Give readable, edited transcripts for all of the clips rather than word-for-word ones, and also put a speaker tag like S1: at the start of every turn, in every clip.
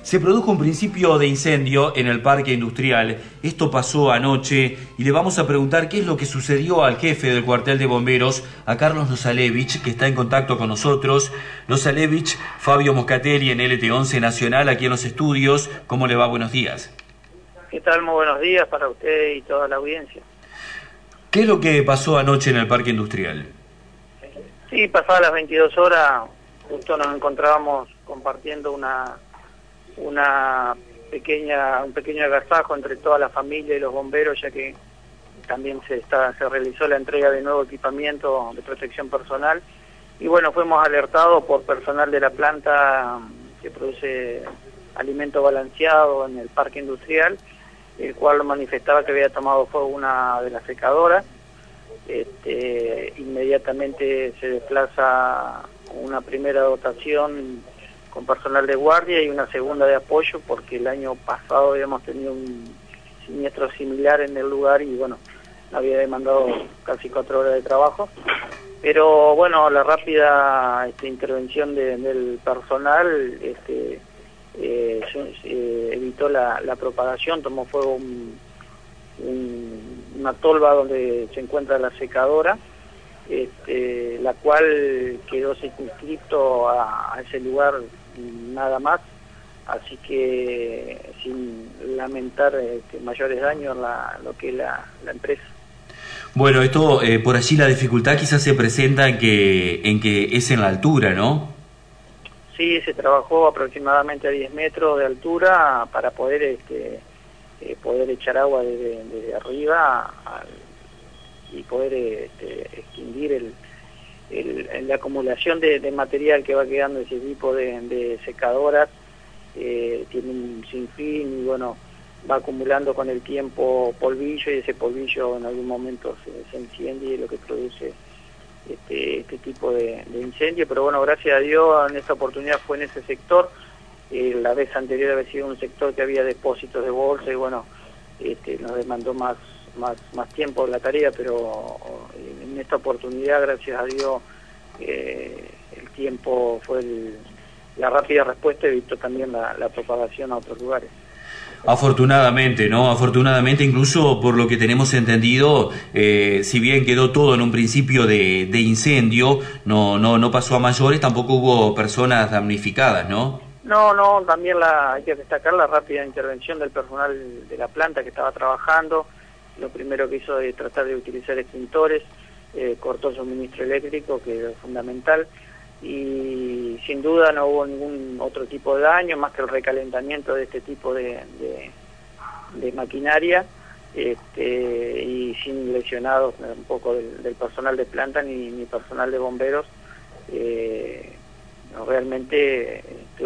S1: Se produjo un principio de incendio en el parque industrial. Esto pasó anoche y le vamos a preguntar qué es lo que sucedió al jefe del cuartel de bomberos, a Carlos Nosalevich, que está en contacto con nosotros. Nosalevich, Fabio Moscatelli en LT11 Nacional, aquí en los estudios. ¿Cómo le va? Buenos días.
S2: ¿Qué tal? Muy buenos días para usted y toda la audiencia.
S1: ¿Qué es lo que pasó anoche en el parque industrial?
S2: Sí, pasadas las 22 horas, justo nos encontrábamos compartiendo un pequeño agasajo entre toda la familia y los bomberos, ya que también se realizó la entrega de nuevo equipamiento de protección personal. Y bueno, fuimos alertados por personal de la planta que produce alimento balanceado en el parque industrial, el cual manifestaba que había tomado fuego una de las secadoras. Inmediatamente se desplaza una primera dotación con personal de guardia y una segunda de apoyo, porque el año pasado habíamos tenido un siniestro similar en el lugar y bueno, había demandado casi 4 horas de trabajo. Pero bueno, la rápida intervención del personal evitó la propagación. Tomó fuego una tolva donde se encuentra la secadora, la cual quedó circunscripto a ese lugar nada más, así que sin lamentar mayores daños lo que es la empresa.
S1: Bueno, esto por allí la dificultad quizás se presenta en que es en la altura, ¿no?
S2: Sí, se trabajó aproximadamente a 10 metros de altura para poder poder echar agua desde arriba y poder extinguir la acumulación de material que va quedando ese tipo de secadoras. Tiene un sinfín y bueno, va acumulando con el tiempo polvillo, y ese polvillo en algún momento se enciende y es lo que produce este tipo de incendio. Pero bueno, gracias a Dios en esta oportunidad fue en ese sector. La vez anterior había sido un sector que había depósitos de bolsa y bueno, nos demandó más tiempo la tarea, pero en esta oportunidad, gracias a Dios, el tiempo fue la rápida respuesta, evitó también la propagación a otros lugares.
S1: Afortunadamente, ¿no? Afortunadamente, incluso por lo que tenemos entendido, si bien quedó todo en un principio de incendio, no pasó a mayores, tampoco hubo personas damnificadas, ¿no?
S2: No, también hay que destacar la rápida intervención del personal de la planta que estaba trabajando. Lo primero que hizo es tratar de utilizar extintores, cortó el suministro eléctrico, que es fundamental, y sin duda no hubo ningún otro tipo de daño, más que el recalentamiento de este tipo de maquinaria, y sin lesionados un poco del personal de planta ni personal de bomberos. Realmente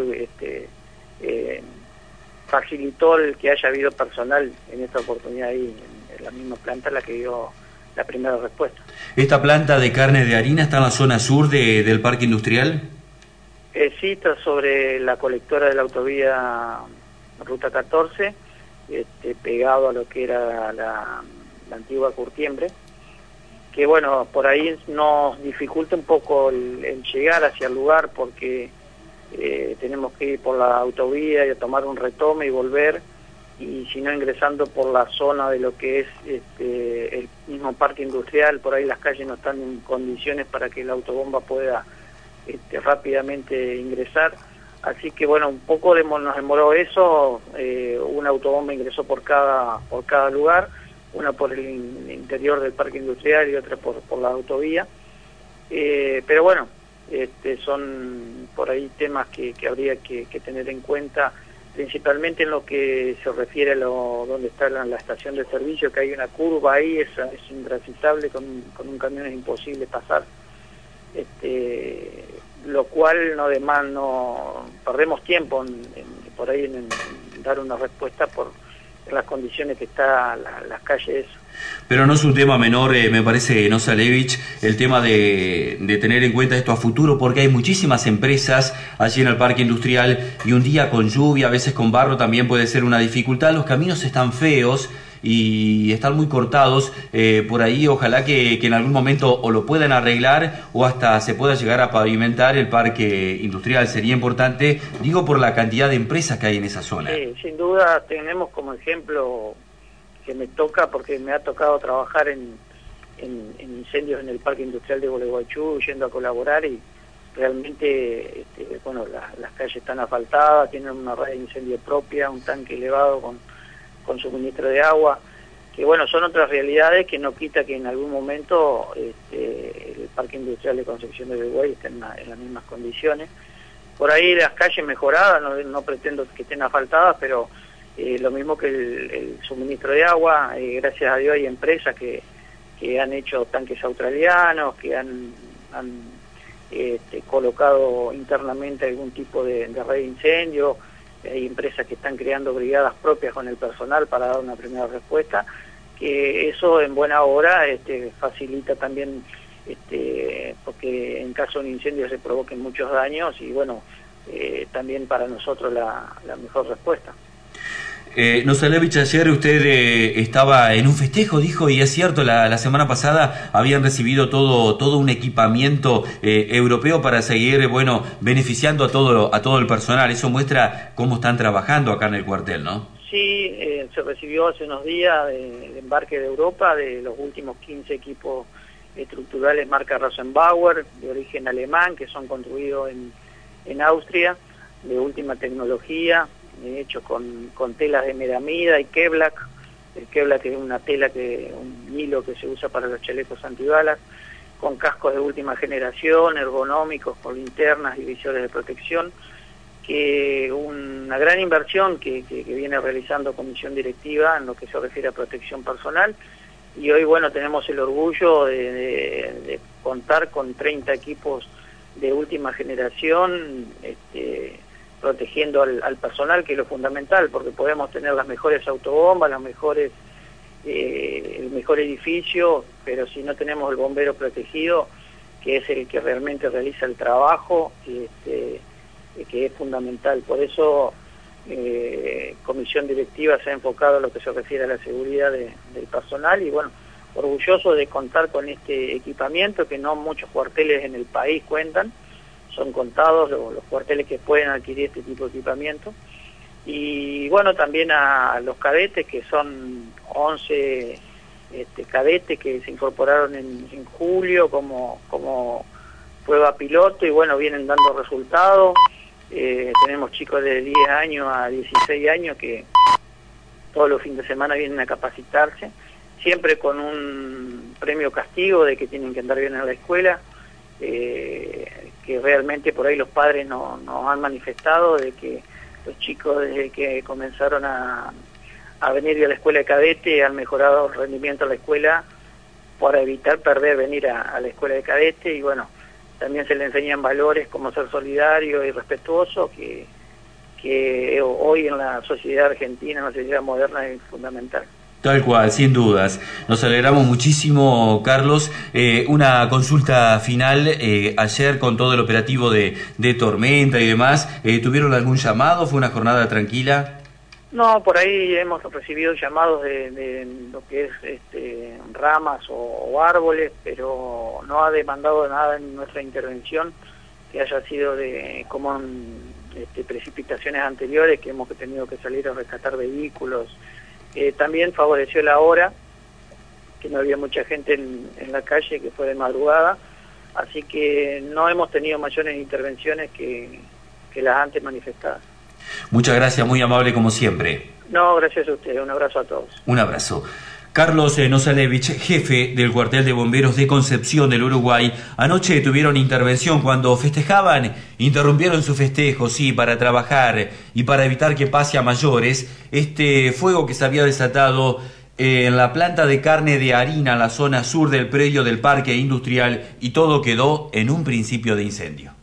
S2: facilitó el que haya habido personal en esta oportunidad ahí en la misma planta la que dio la primera respuesta.
S1: ¿Esta planta de carne de harina está en la zona sur del parque industrial?
S2: Sí, está sobre la colectora de la autovía Ruta 14, pegado a lo que era la antigua Curtiembre, que bueno, por ahí nos dificulta un poco el llegar hacia el lugar, porque tenemos que ir por la autovía y a tomar un retome y volver, y si no ingresando por la zona de lo que es el mismo parque industrial. Por ahí las calles no están en condiciones para que la autobomba pueda rápidamente ingresar, así que bueno, un poco nos demoró eso. Una autobomba ingresó por cada lugar, una por el interior del parque industrial y otra por la autovía, pero bueno, son por ahí temas que habría que tener en cuenta, principalmente en lo que se refiere a donde está la estación de servicio, que hay una curva ahí, es intransitable, con un camión es imposible pasar, lo cual no perdemos tiempo por ahí en dar una respuesta por las condiciones que está las calles.
S1: Pero no es un tema menor, me parece, Nosalevich, el tema de tener en cuenta esto a futuro, porque hay muchísimas empresas allí en el parque industrial y un día con lluvia, a veces con barro, también puede ser una dificultad. Los caminos están feos y están muy cortados por ahí. Ojalá que en algún momento o lo puedan arreglar o hasta se pueda llegar a pavimentar el parque industrial. Sería importante, digo, por la cantidad de empresas que hay en esa zona.
S2: Sí, sin duda tenemos como ejemplo que me toca, porque me ha tocado trabajar en incendios en el parque industrial de Gualeguaychú, yendo a colaborar, y realmente bueno, las calles están asfaltadas, tienen una red de incendio propia, un tanque elevado con suministro de agua, que bueno, son otras realidades que no quita que en algún momento el parque industrial de Concepción del Uruguay esté en las mismas condiciones. Por ahí las calles mejoradas, no pretendo que estén asfaltadas, pero lo mismo que el suministro de agua. Gracias a Dios hay empresas que han hecho tanques australianos, que han colocado internamente algún tipo de red de incendio. Hay empresas que están creando brigadas propias con el personal para dar una primera respuesta, que eso en buena hora facilita también, porque en caso de un incendio se provoquen muchos daños, y bueno, también para nosotros la mejor respuesta.
S1: Nosalevich, ayer usted estaba en un festejo, dijo, y es cierto, la semana pasada habían recibido todo un equipamiento europeo para seguir, bueno, beneficiando a todo el personal. Eso muestra cómo están trabajando acá en el cuartel, ¿no?
S2: Sí, se recibió hace unos días el embarque de Europa de los últimos 15 equipos estructurales marca Rosenbauer, de origen alemán, que son construidos en Austria, de última tecnología, hechos con telas de meramida y Kevlar. El Kevlar, que es una tela, un hilo que se usa para los chalecos antibalas, con cascos de última generación, ergonómicos, con linternas y visores de protección, que una gran inversión que viene realizando comisión directiva en lo que se refiere a protección personal. Y hoy, bueno, tenemos el orgullo de contar con 30 equipos de última generación, protegiendo al personal, que es lo fundamental, porque podemos tener las mejores autobombas, el mejor edificio, pero si no tenemos el bombero protegido, que es el que realmente realiza el trabajo, que es fundamental. Por eso comisión directiva se ha enfocado a lo que se refiere a la seguridad del personal, y bueno, orgulloso de contar con este equipamiento que no muchos cuarteles en el país cuentan. Son contados los cuarteles que pueden adquirir este tipo de equipamiento. Y bueno, también a los cadetes, que son 11 cadetes que se incorporaron en julio como prueba piloto, y bueno, vienen dando resultados. Tenemos chicos de 10 años a 16 años que todos los fines de semana vienen a capacitarse, siempre con un premio castigo de que tienen que andar bien en la escuela. Que realmente por ahí los padres nos han manifestado de que los chicos, desde que comenzaron a venir a la escuela de cadete, han mejorado el rendimiento de la escuela para evitar venir a la escuela de cadete. Y bueno, también se le enseñan valores como ser solidario y respetuoso, que hoy en la sociedad argentina, en la sociedad moderna, es fundamental.
S1: Tal cual, sin dudas. Nos alegramos muchísimo, Carlos. Una consulta final. Ayer, con todo el operativo de tormenta y demás, ¿tuvieron algún llamado? ¿Fue una jornada tranquila?
S2: No, por ahí hemos recibido llamados de lo que es ramas o árboles, pero no ha demandado nada en nuestra intervención que haya sido como en precipitaciones anteriores, que hemos tenido que salir a rescatar vehículos. También favoreció la hora, que no había mucha gente en la calle, que fue de madrugada, así que no hemos tenido mayores intervenciones que las antes manifestadas.
S1: Muchas gracias, muy amable como siempre.
S2: No, gracias a ustedes, un abrazo a todos.
S1: Un abrazo. Carlos Nosalevich, jefe del cuartel de bomberos de Concepción del Uruguay. Anoche tuvieron intervención cuando festejaban, interrumpieron su festejo, sí, para trabajar y para evitar que pase a mayores este fuego que se había desatado en la planta de carne de harina en la zona sur del predio del parque industrial, y todo quedó en un principio de incendio.